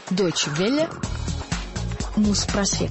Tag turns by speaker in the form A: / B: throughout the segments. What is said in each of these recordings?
A: Deutsche Welle. Муспросвет.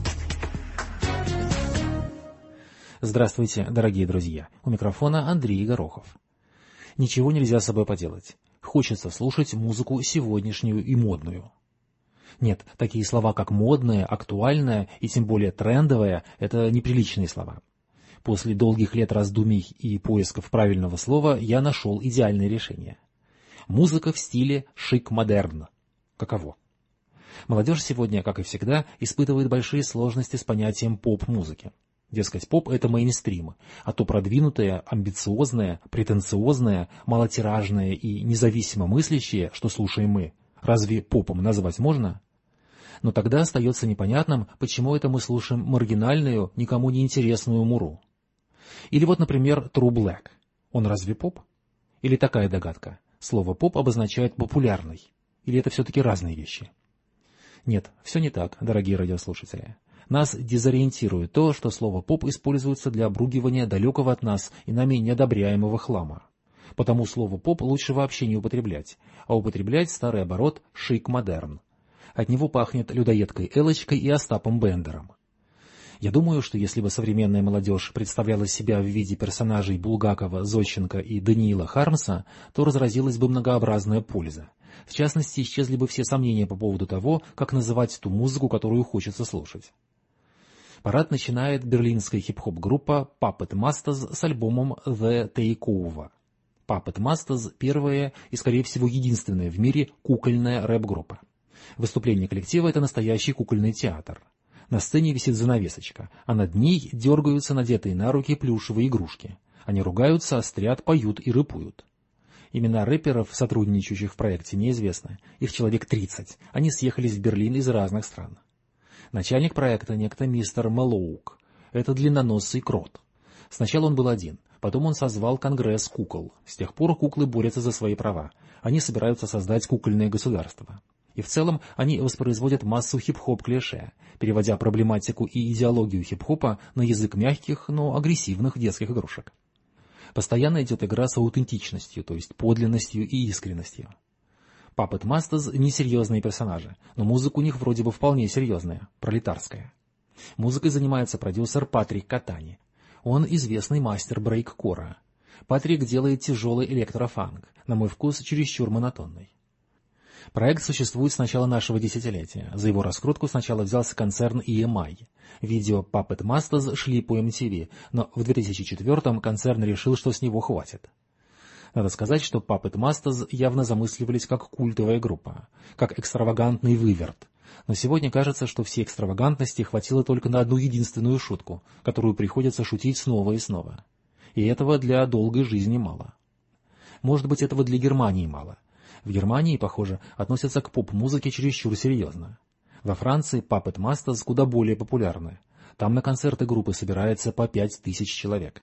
B: Здравствуйте, дорогие друзья. У микрофона Андрей Горохов. Ничего нельзя с собой поделать. Хочется слушать музыку сегодняшнюю и модную. Нет, такие слова, как модная, актуальная и тем более трендовая – это неприличные слова. После долгих лет раздумий и поисков правильного слова я нашел идеальное решение. Музыка в стиле шик-модерн. Каково? Молодежь сегодня, как и всегда, испытывает большие сложности с понятием поп-музыки. Дескать, поп — это мейнстрим, а то продвинутое, амбициозное, претенциозное, малотиражное и независимо мыслящее, что слушаем мы, разве попом назвать можно? Но тогда остается непонятным, почему это мы слушаем маргинальную, никому не интересную муру. Или вот, например, True Black. Он разве поп? Или такая догадка: слово «поп» обозначает «популярный». Или это все-таки разные вещи? Нет, все не так, дорогие радиослушатели. Нас дезориентирует то, что слово «поп» используется для обругивания далекого от нас и нами неодобряемого хлама. Потому слово «поп» лучше вообще не употреблять, а употреблять старый оборот «шик-модерн». От него пахнет людоедкой Элочкой и Остапом Бендером. Я думаю, что если бы современная молодежь представляла себя в виде персонажей Булгакова, Зощенко и Даниила Хармса, то разразилась бы многообразная польза. В частности, исчезли бы все сомнения по поводу того, как называть ту музыку, которую хочется слушать. Парад начинает берлинская хип-хоп-группа Puppet Masters с альбомом The Takeover. Puppet Masters — первая и, скорее всего, единственная в мире кукольная рэп-группа. Выступление коллектива — это настоящий кукольный театр. На сцене висит занавесочка, а над ней дергаются надетые на руки плюшевые игрушки. Они ругаются, острят, поют и рэпуют. Имена рэперов, сотрудничающих в проекте, неизвестны. Их человек 30. Они съехались в Берлин из разных стран. Начальник проекта — некто мистер Мэлоук. Это длинноносый крот. Сначала он был один, потом он созвал конгресс кукол. С тех пор куклы борются за свои права. Они собираются создать кукольное государство. И в целом они воспроизводят массу хип-хоп-клише, переводя проблематику и идеологию хип-хопа на язык мягких, но агрессивных детских игрушек. Постоянно идет игра с аутентичностью, то есть подлинностью и искренностью. Puppet Masters — несерьезные персонажи, но музыка у них вроде бы вполне серьезная, пролетарская. Музыкой занимается продюсер Патрик Катани. Он известный мастер брейк-кора. Патрик делает тяжелый электрофанк, на мой вкус чересчур монотонный. Проект существует с начала нашего десятилетия. За его раскрутку сначала взялся концерн EMI. Видео Puppet Masters шли по MTV, но в 2004-м концерн решил, что с него хватит. Надо сказать, что Puppet Masters явно замысливались как культовая группа, как экстравагантный выверт. Но сегодня кажется, что всей экстравагантности хватило только на одну единственную шутку, которую приходится шутить снова и снова. И этого для долгой жизни мало. Может быть, этого для Германии мало. В Германии, похоже, относятся к поп-музыке чересчур серьезно. Во Франции Puppet Masters куда более популярны. Там на концерты группы собирается по 5000 человек.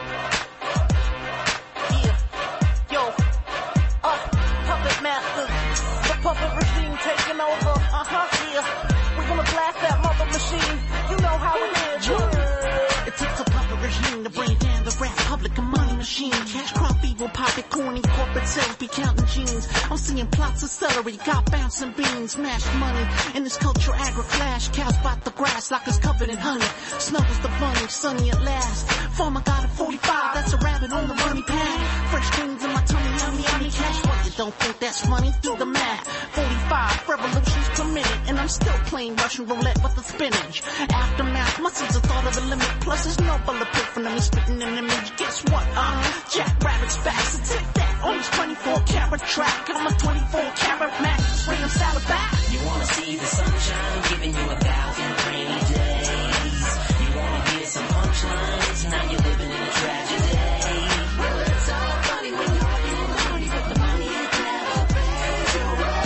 C: Cash crop evil, pocket corny, corporate sales be counting jeans. I'm seeing plots of celery, got bouncing beans, mashed money. In this culture, agri-flash, cows bought the grass like it's covered in honey. Snuggles the bunny, sunny at last. Farmer got a 45, that's a rabbit on the runny path. Fresh greens in my tummy, yummy, yummy cash. What, you don't think that's funny? Do the math. 45 revolutions per minute, and I'm still playing Russian roulette with the spinach. Aftermath, my seeds are thought of the limit. Plus, there's no bulletproof when I'm spitting an image. Guess what? Jack Rabbit's back, so take that on this 24-karat track. I'm a 24-karat Mac, bring them salad back.
D: You wanna see the sunshine, giving you 1,000 rainy days. You wanna hear some punchlines, now you're living in a tragedy. Well, it's all funny when you're in money, but the money it never pays your way.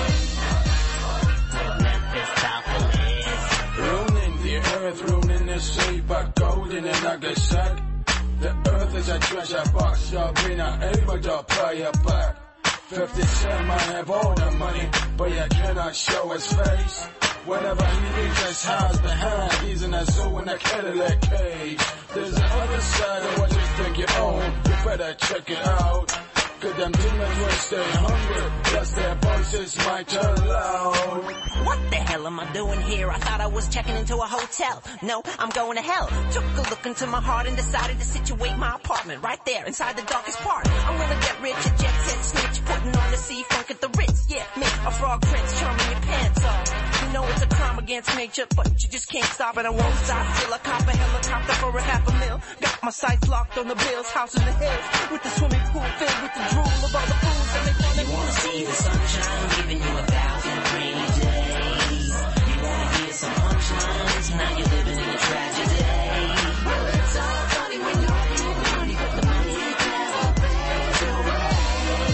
D: Memphis Topless.
E: Ruining the earth, ruining the sea, but gold in a nugget sack. The earth is a treasure box, you're being able to pay it back. 50 Cent might have all the money, but you cannot show his face. Whenever he leaves his house behind, he's in a zoo in a Cadillac cage. There's the other side of what you think you own, you better check it out. Cause them demons will stay hungry, plus their voices might turn loud.
D: What the hell am I doing here? I thought I was checking into a hotel. No, I'm going to hell. Took a look into my heart and decided to situate my apartment right there inside the darkest part. I'm gonna get rich, a jet set snitch, putting on the C-Funk at the Ritz. Yeah, me, a frog prince, charming your pants off. You know it's a crime against nature, but you just can't stop it. I won't stop till I cop a helicopter for $500,000. Got my sights locked on the bills, house in the hills, with the swimming pool filled with the drool of all the fools that make fun of me. You wanna see the sunshine, giving you 1,000 rainy days. You wanna hear some punchlines, now you're living in a tragedy. Well, it's all funny when you're getting money, but the money ain't never pays your way.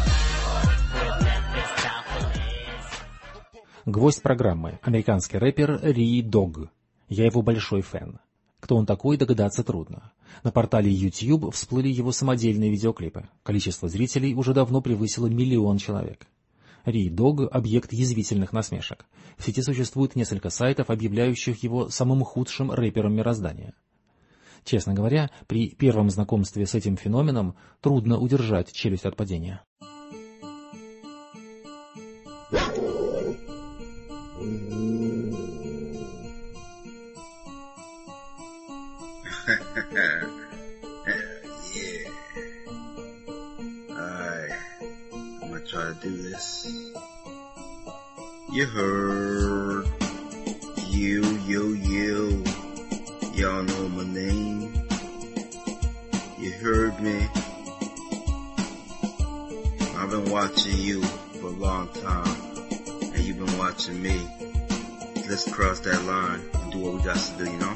B: Гвоздь программы – американский рэпер Ри Дог. Я его большой фэн. Кто он такой, догадаться трудно. На портале YouTube всплыли его самодельные видеоклипы. Количество зрителей уже давно превысило 1 миллион человек. Ри Дог – объект язвительных насмешек. В сети существует несколько сайтов, объявляющих его самым худшим рэпером мироздания. Честно говоря, при первом знакомстве с этим феноменом трудно удержать челюсть от падения.
F: Yeah. Alright. I'm gonna try to do this. You heard. You. Y'all know my name. You heard me. I've been watching you for a long time. And you've been watching me. Let's cross that line and do what we got to do, you know?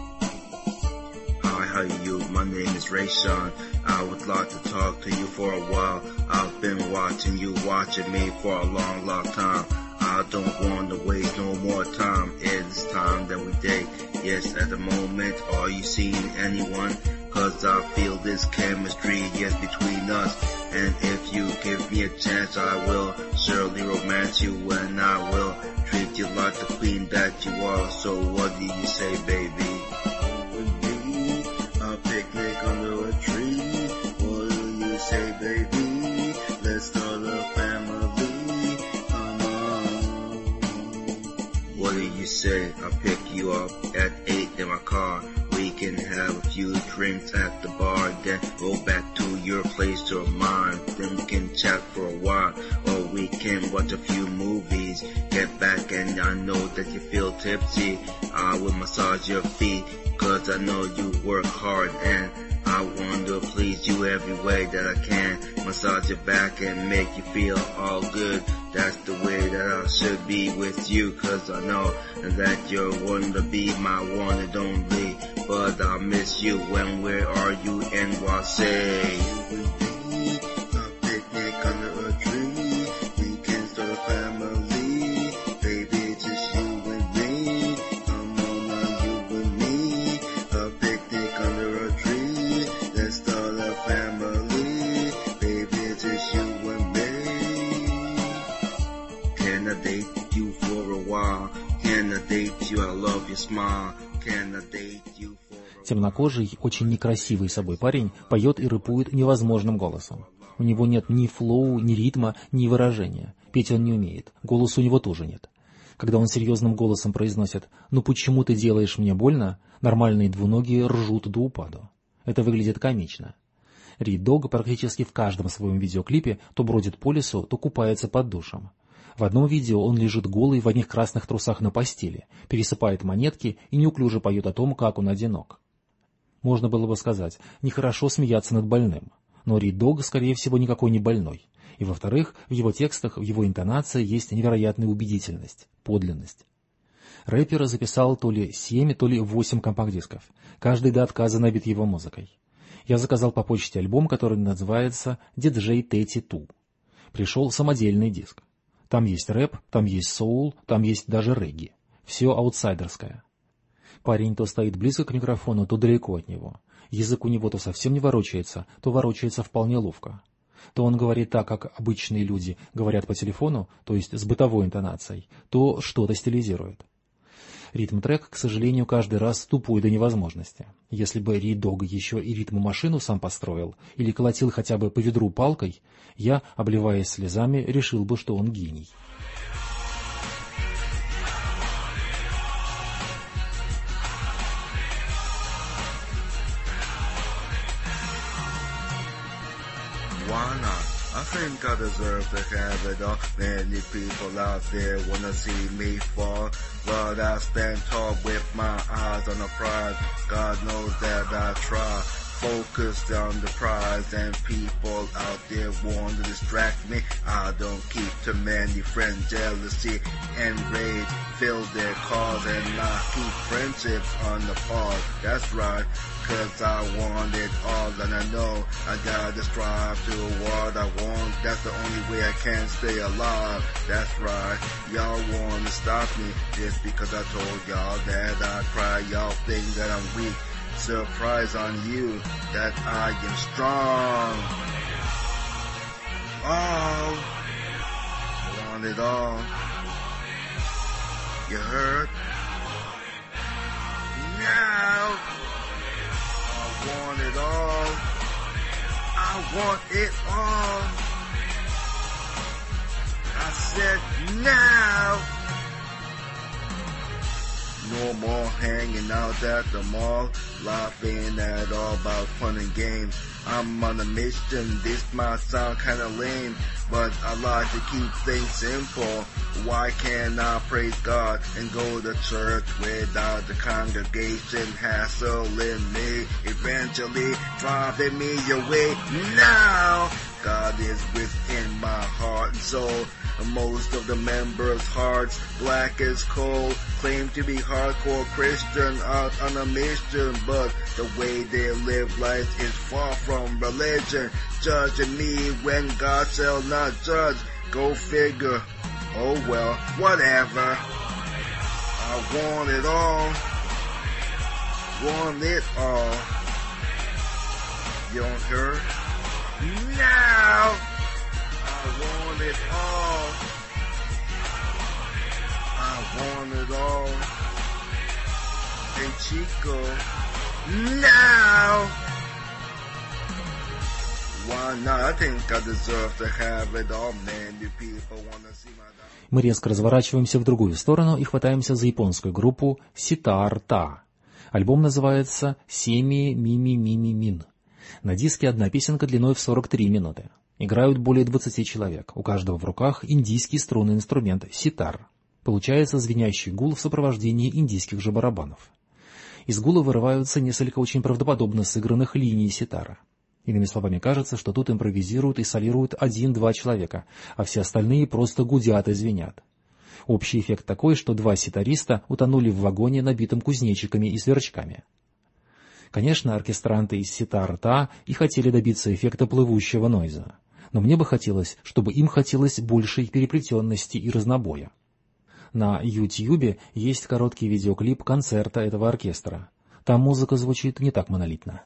F: How are you? My name is Rayshawn. I would like to talk to you for a while. I've been watching you, watching me for a long, long time. I don't want to waste no more time. It's time that we date. Yes, at the moment, are you seeing anyone? Cause I feel this chemistry, yes, between us. And if you give me a chance, I will surely romance you, and I will treat you like the queen that you are. So what do you say, baby? Picnic under a tree. What do you say, baby? Let's start a family. Come on. What do you say? I'll pick you up at 8 in my car. We can have a few drinks at the bar, then go back to your place or mine. Then we can chat for a while, or we can watch a few movies. Get back and I know that you feel tipsy. I will massage your feet, cause I know you work hard and I want to please you every way that I can. Massage your back and make you feel all good. That's the way that I should be with you, cause I know that you're one to be my one and only. But I miss you when where are you NYC? A picnic under a tree. We can start a family. Baby, it's just you and me. Come on now, you and me. A picnic under a tree. Let's start a family. Baby, it's just you and me. Can I date you for a while? Can I date you? I love your smile. Can I date you?
B: Темнокожий, очень некрасивый собой парень поет и рэпует невозможным голосом. У него нет ни флоу, ни ритма, ни выражения. Петь он не умеет, голоса у него тоже нет. Когда он серьезным голосом произносит «Ну почему ты делаешь мне больно?», нормальные двуногие ржут до упаду. Это выглядит комично. Ри Дог практически в каждом своем видеоклипе то бродит по лесу, то купается под душем. В одном видео он лежит голый в одних красных трусах на постели, пересыпает монетки и неуклюже поет о том, как он одинок. Можно было бы сказать, нехорошо смеяться над больным, но Ри Дог, скорее всего, никакой не больной. И, во-вторых, в его текстах, в его интонации есть невероятная убедительность, подлинность. Рэпер записал то ли 7, то ли 8 компакт-дисков. Каждый до отказа набит его музыкой. Я заказал по почте альбом, который называется «DJ 32». Пришел самодельный диск. Там есть рэп, там есть соул, там есть даже регги. Все аутсайдерское. Парень то стоит близко к микрофону, то далеко от него. Язык у него то совсем не ворочается, то ворочается вполне ловко. То он говорит так, как обычные люди говорят по телефону, то есть с бытовой интонацией, то что-то стилизирует. Ритм-трек, к сожалению, каждый раз тупой до невозможности. Если бы Ри-Дог еще и ритм-машину сам построил или колотил хотя бы по ведру палкой, я, обливаясь слезами, решил бы, что он гений.
F: Why not? I think I deserve to have it all. Many people out there wanna see me fall, but I stand tall with my eyes on the prize. God knows that I try. Focused on the prize, and people out there want to distract me. I don't keep too many friends. Jealousy and rage fill their cause, and I keep friendships on the pause. That's right, 'cause I want it all, and I know I gotta strive to what I want. That's the only way I can stay alive. That's right, y'all wanna stop me just because I told y'all that I cry. Y'all think that I'm weak. Surprise on you that I am strong. Oh, I want it all. You heard? Now, I want it all. I want it all. I said now. No more hanging out at the mall, laughing at all about fun and games. I'm on a mission, this might sound kinda lame, but I like to keep things simple. Why can't I praise God and go to church without the congregation hassling me, eventually driving me away? Now, God is within my heart and soul. Most of the members' hearts black as coal, claim to be hardcore Christian out on a mission, but the way they live life is far from religion, judging me when God shall not judge. Go figure. Oh well, whatever. I want it all. Want it all. You don't hear? Now I want it all. I want it all. Hey Chico, now. Why not? I think I deserve to have it all, man. You people wanna see my...
B: Мы резко разворачиваемся в другую сторону и хватаемся за японскую группу Ситар-Та. Альбом называется «Семи Мими Мими Мин». На диске одна песенка длиной в 43 минуты. Играют более 20 человек, у каждого в руках индийский струнный инструмент ситар. Получается звенящий гул в сопровождении индийских же барабанов. Из гула вырываются несколько очень правдоподобно сыгранных линий ситара. Иными словами, кажется, что тут импровизируют и солируют 1-2 человека, а все остальные просто гудят и звенят. Общий эффект такой, что 2 ситариста утонули в вагоне, набитом кузнечиками и сверчками. Конечно, оркестранты из Ситар-Та и хотели добиться эффекта плывущего нойза, но мне бы хотелось, чтобы им хотелось большей переплетенности и разнобоя. На YouTube есть короткий видеоклип концерта этого оркестра. Там музыка звучит не так монолитно.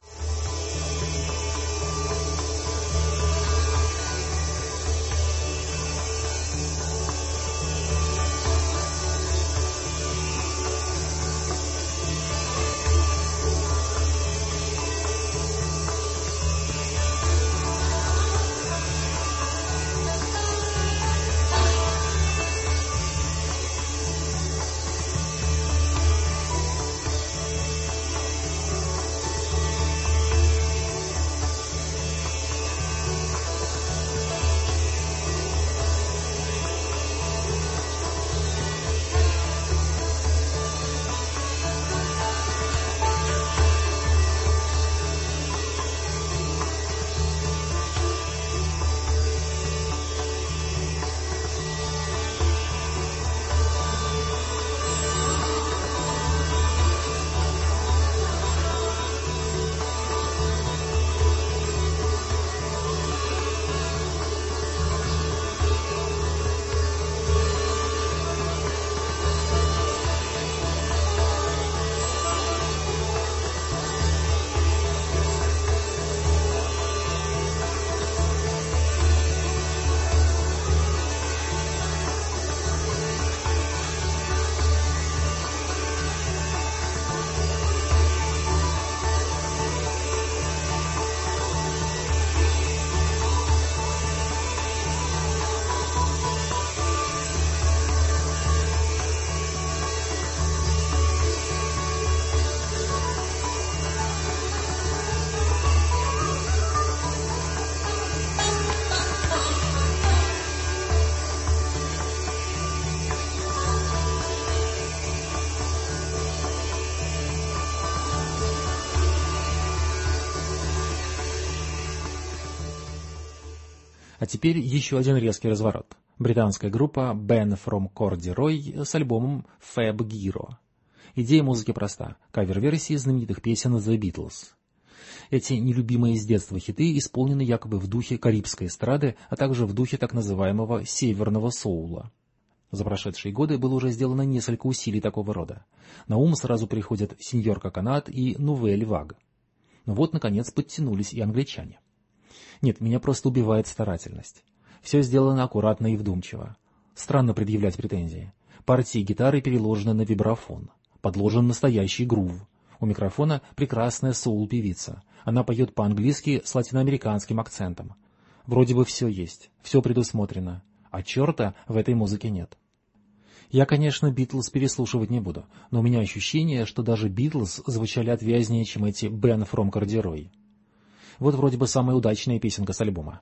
B: А теперь еще один резкий разворот. Британская группа Ben from Corduroy с альбомом Fab Giro. Идея музыки проста. Кавер-версии знаменитых песен The Beatles. Эти нелюбимые с детства хиты исполнены якобы в духе карибской эстрады, а также в духе так называемого северного соула. За прошедшие годы было уже сделано несколько усилий такого рода. На ум сразу приходят «Сеньор Коконат» и «Нувель Ваг». Но вот, наконец, подтянулись и англичане. Нет, меня просто убивает старательность. Все сделано аккуратно и вдумчиво. Странно предъявлять претензии. Партии гитары переложены на вибрафон. Подложен настоящий грув. У микрофона прекрасная соул-певица. Она поет по-английски с латиноамериканским акцентом. Вроде бы все есть, все предусмотрено. А черта в этой музыке нет. Я, конечно, Битлз переслушивать не буду, но у меня ощущение, что даже Битлз звучали отвязнее, чем эти Ben from Corduroy. Вот вроде бы самая удачная песенка с альбома.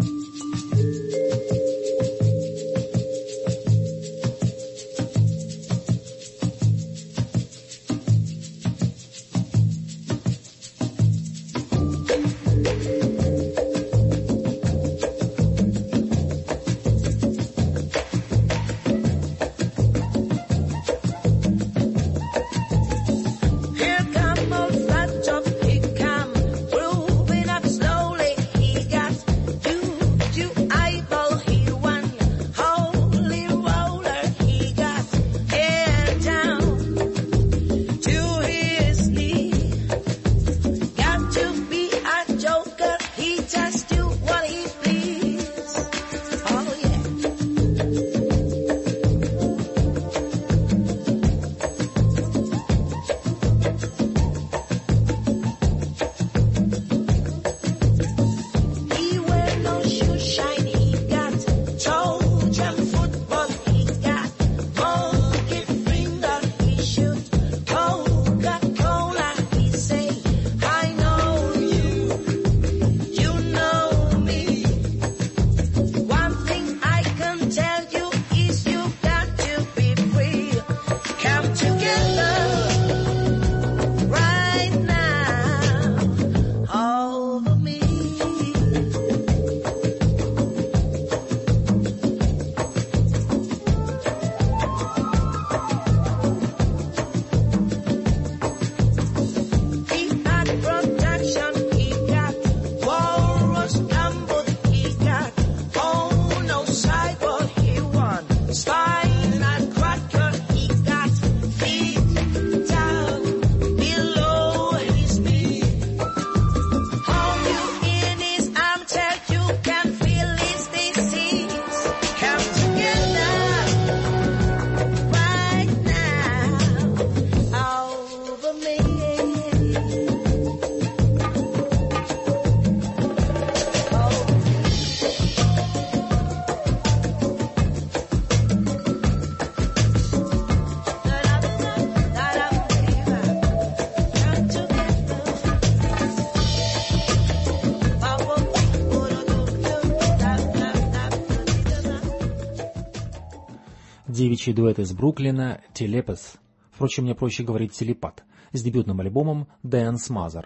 B: Девичий дуэт из Бруклина «Телепас». Впрочем, мне проще говорить «телепат», с дебютным альбомом «Dance Mother».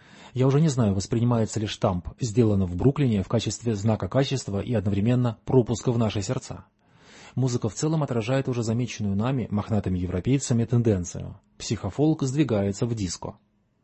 B: Я уже не знаю, воспринимается ли штамп «сделано в Бруклине» в качестве знака качества и одновременно пропуска в наши сердца. Музыка в целом отражает уже замеченную нами, мохнатыми европейцами, тенденцию. Психофолк сдвигается в диско.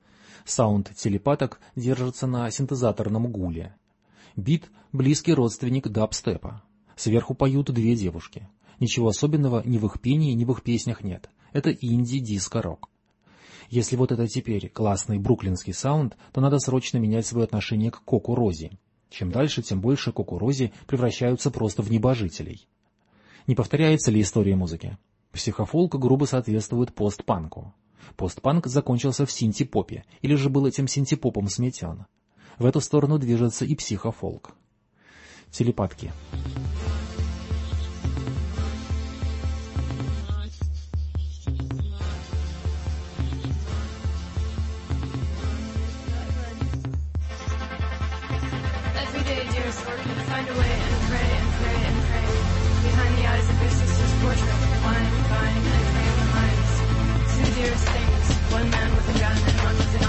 B: Саунд телепаток держится на синтезаторном гуле. Бит — близкий родственник дабстепа. Сверху поют две девушки. Ничего особенного ни в их пении, ни в их песнях нет. Это инди-диско-рок. Если вот это теперь классный бруклинский саунд, то надо срочно менять свое отношение к Коко Рози. Чем дальше, тем больше Коко Рози превращаются просто в небожителей. Не повторяется ли история музыки? Психофолк грубо соответствует постпанку. Постпанк закончился в синти-попе, или же был этим синти-попом сметен. В эту сторону движется и психофолк. Телепатки.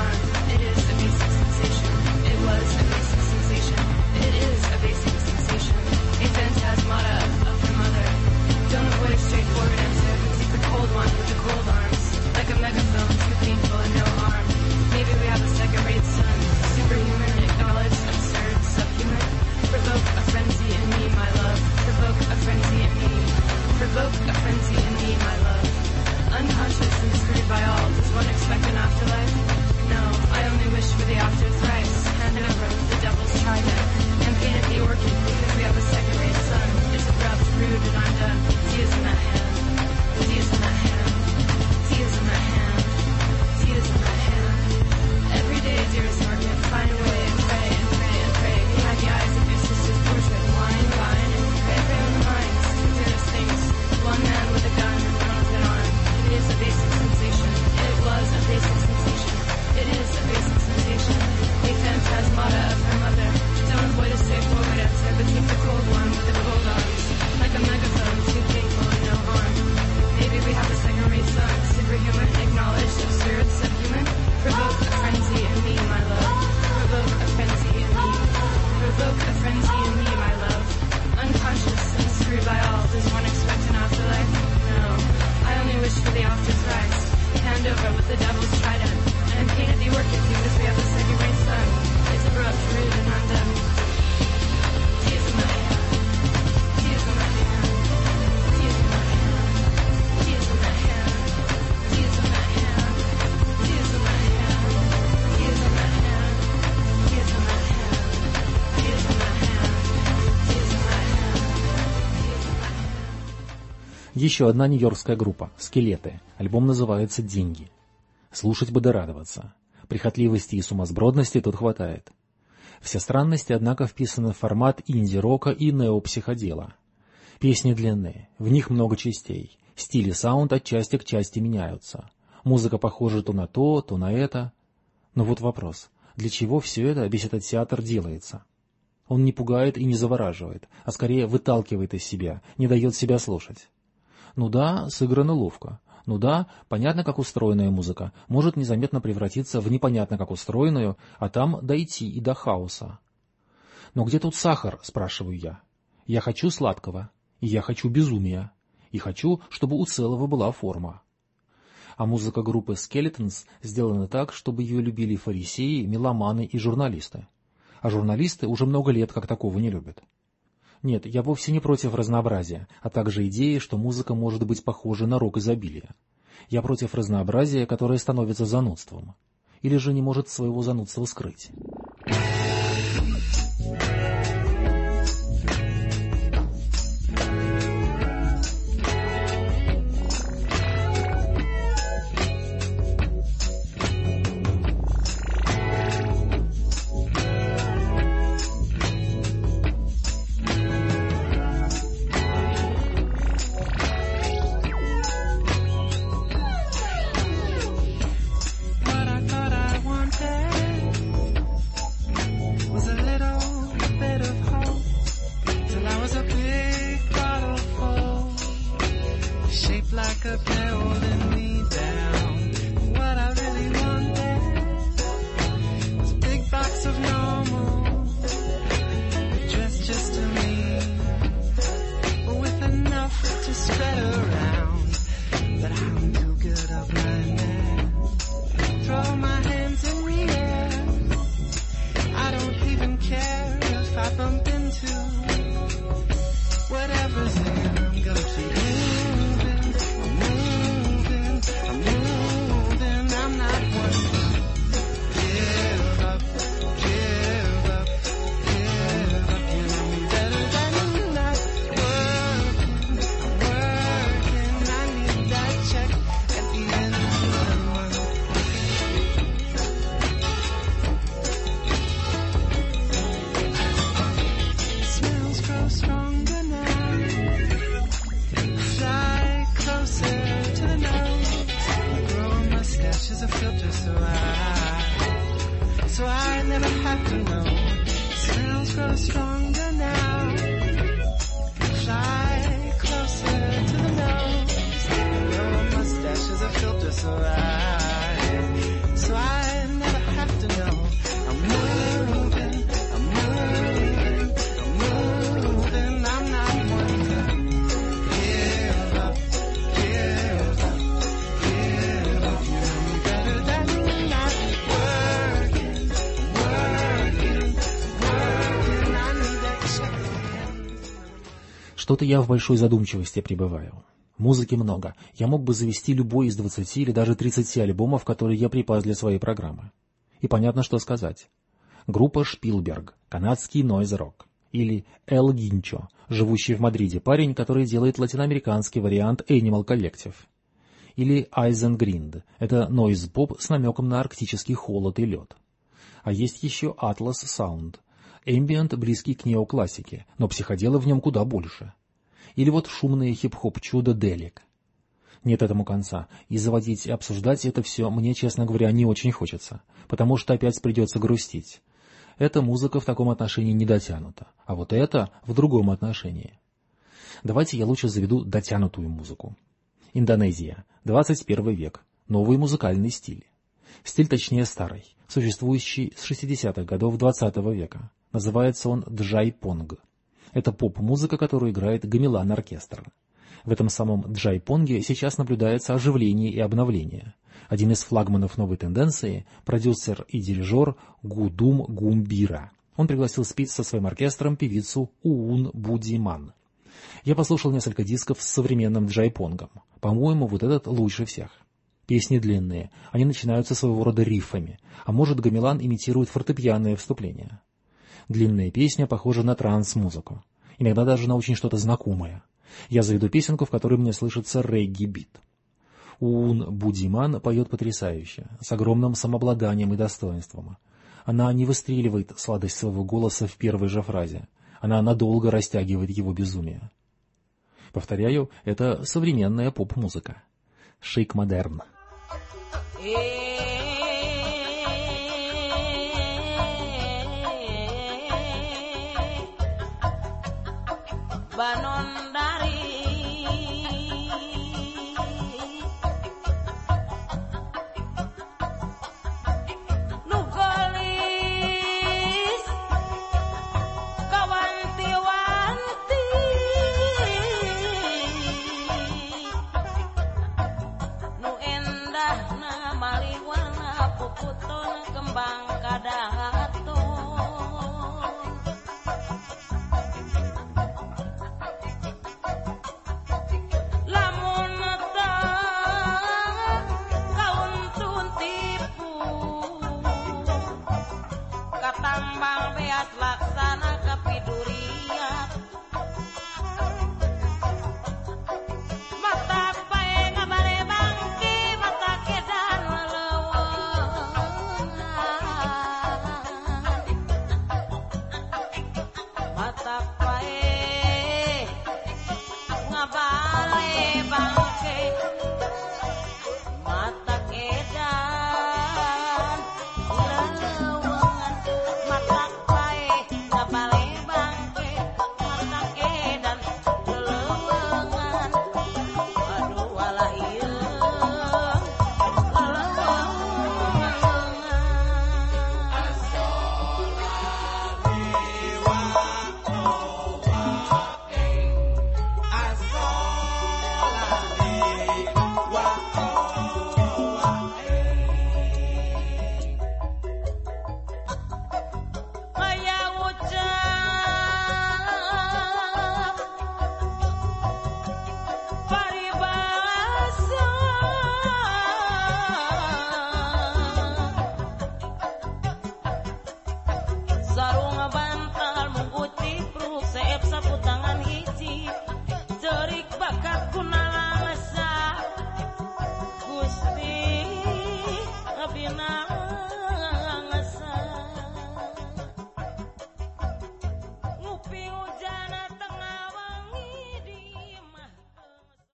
G: It is a basic sensation. It is a basic sensation. provoke a frenzy in me, my love. Unconscious and screwed by all, does one expect an afterlife? No, I only wish for the after thrice. Hand over the devil's trident, and paint it the orchid because we have a second-rate son. It's abrupt, rude, and I'm done. Tears in that hand, tears in that hand, tears in that hand, tears in that hand. Every day, dearest Margaret, find a way and pray and pray and pray behind the eyes of your sister's portrait. Line, line, and pray, pray on the minds. Two dearest things. One man with a gun and one with an arm. It is a basic sensation. It was a basic sensation. It is a basic sensation. A phantasmata of her mother. Don't avoid a straightforward answer, but keep the cold one with the cold arms. Like a megaphone, too painful and no harm. Maybe we have a second-rate son, superhuman, acknowledged, absurd, subhuman. Provoke a frenzy in me, my love. Provoke a frenzy in me. Provoke a frenzy in me, my love. Unconscious and screwed by all, does one expect an afterlife? No, I only wish for the after thrice. Hand over with the devil's trident, and painted the orchid because we have a second-rate son. It's abrupt, rude, and undone. Tears in my hand, tears in my hand, tears in my hand, tears in my hand, tears in my hand, tears in my hand, tears in my hand, tears in my hand, tears in my hand, tears in my hand, tears in my hand.
B: Еще одна нью-йоркская группа «Скелеты». Альбом называется «Деньги». Слушать бы да радоваться. Прихотливости и сумасбродности тут хватает. Все странности, однако, вписаны в формат инди-рока и неопсиходела. Песни длинные, в них много частей. Стиль и саунд от части к части меняются. Музыка похожа то на то, то на это. Но вот вопрос, для чего все это, весь этот театр делается? Он не пугает и не завораживает, а скорее выталкивает из себя, не дает себя слушать. Ну да, сыграно ловко. Ну да, понятно, как устроенная музыка может незаметно превратиться в непонятно как устроенную, а там дойти и до хаоса. Но где тут сахар, спрашиваю я. Я хочу сладкого, и я хочу безумия, и хочу, чтобы у целого была форма. А музыка группы Skeletons сделана так, чтобы ее любили фарисеи, меломаны и журналисты. А журналисты уже много лет как такого не любят. Нет, я вовсе не против разнообразия, а также идеи, что музыка может быть похожа на рок изобилия. Я против разнообразия, которое становится занудством. Или же не может своего занудства скрыть. Что-то я в большой задумчивости пребываю. Музыки много. Я мог бы завести любой из 20 или даже 30 альбомов, которые я припас для своей программы. И понятно, что сказать. Группа Шпилберг, канадский нойз-рок. Или Эл Гинчо, живущий в Мадриде парень, который делает латиноамериканский вариант Animal Collective. Или Айзенгринд, это нойз-поп с намеком на арктический холод и лед. А есть еще Atlas Sound, эмбиент, близкий к неоклассике, но психодела в нем куда больше. Или вот шумное хип-хоп чудо Делик. Нет этому конца, и заводить и обсуждать это все мне, честно говоря, не очень хочется, потому что опять придется грустить. Эта музыка в таком отношении не дотянута, а вот это в другом отношении. Давайте я лучше заведу дотянутую музыку. Индонезия, 21 век, новый музыкальный стиль. Стиль, точнее, старый, существующий с 60-х годов 20 века. Называется он джайпонг. Это поп-музыка, которую играет гамелан-оркестр. В этом самом джайпонге сейчас наблюдается оживление и обновление. Один из флагманов новой тенденции – продюсер и дирижер Гудум Гумбира. Он пригласил спеть со своим оркестром певицу Уун Будиман. Я послушал несколько дисков с современным джайпонгом. По-моему, вот этот лучше всех. Песни длинные, они начинаются своего рода риффами, а может, гамелан имитирует фортепианное вступление. Длинная песня похожа на транс-музыку, иногда даже на очень что-то знакомое. Я заведу песенку, в которой мне слышится регги-бит. Уун Будиман поет потрясающе, с огромным самообладанием и достоинством. Она не выстреливает сладость своего голоса в первой же фразе, она надолго растягивает его безумие. Повторяю, это современная поп-музыка. Шейк-модерн.
H: Banon dari nugalis kawanti-wanti nu endah na maliwana puputun kembang kadahaton. Tambang beat laksana kepidurian mata pae ngabare bangki mata kedan leuweungan mata pae ngabare bangki mata kedan